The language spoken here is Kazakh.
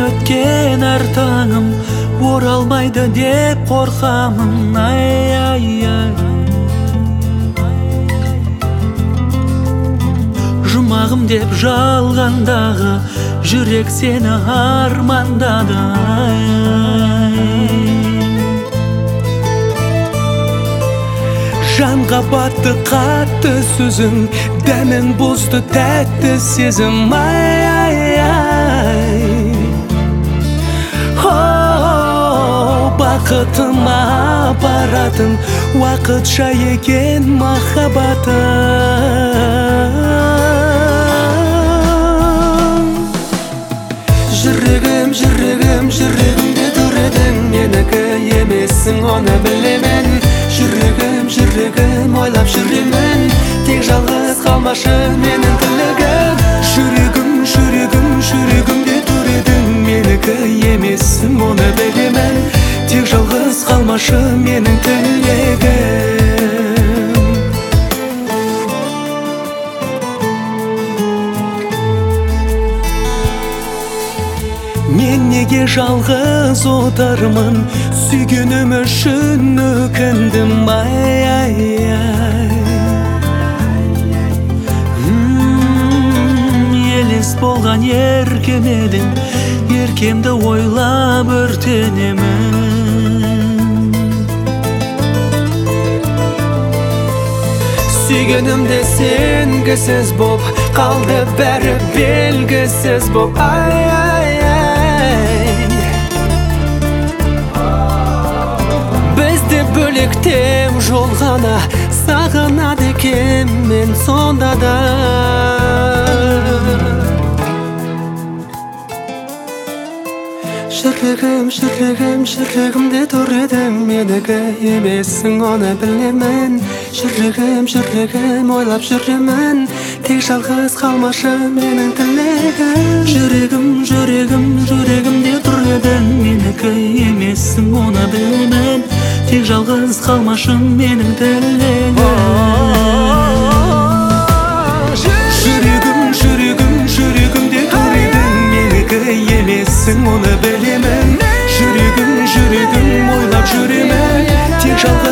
өткен ар таңым оралмайды деп қорқамын. Жұмағым деп жалғандағы жүрек сені армандады. Жанға батты қатты сөзің, дәмін бұзды тәтті сезім. Бақытыма апаратын уақытша екен махаббатым. Жүрегімде тұр едің, менікі емессің, оны білемін. Жүрегім ойлап жүремін, тек жалғыз қалмашы менің тілегім. Жүрегімде тұр едің, менікі емессің, оны білемін. Тек жалғыз қалмашы менің тілегім. Мен неге жалғыз отырмын, сүйгенім үшін өкіндім. Елес болған еркем едің, еркемді ойлап өртенемін. Сүйгенімде сенгісіз боп қалды, бәрі белгісіз боп. Бізді бөлектеу жол ғана сағынады екен мен сонда да. Жүрегімде тұр едің, менікі емессің, оны білемін. Жүрегім ойлап жүремін, тек жалғыз қалмашы менің тілегім. Жүрегімде тұр едің, менікі емессің, оны білемін. Тек жалғыз қалмашы менің тілегім. Жүрегімде тұр едің, менікі емессің, оны білемін. Жүрегім ойлап жүремін, тек жалғыз